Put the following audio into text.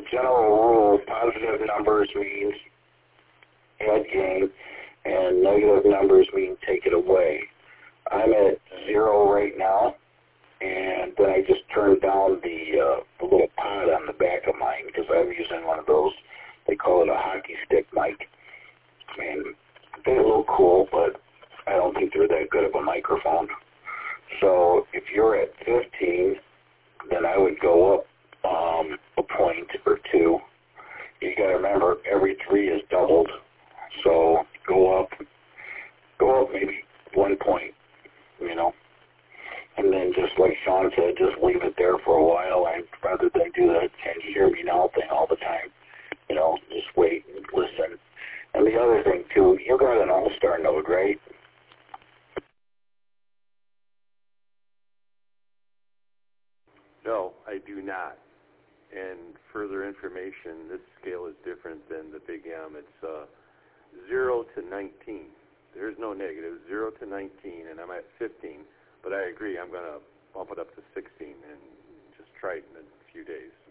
general rule, positive numbers means add gain, and negative numbers mean take it away. I'm at 0 right now, and then I just turned down the little pod on the back of mine because I'm using one of those, they call it a hockey stick mic. And they look cool, but I don't think they're that good of a microphone. So if you're at 15, then I would go up a point or two. You got to remember, every 3 is doubled. So go up maybe 1 point, you know. And then just like Sean said, just leave it there for a while. And rather than do that "can you hear me now" thing all the time, you know, just wait and listen. And the other thing too, you got an all-star node, right? No, I do not. And further information, this scale is different than the Big M. It's 0 to 19. There's no negative, 0 to 19, and I'm at 15. But I agree, I'm going to bump it up to 16 and just try it in a few days.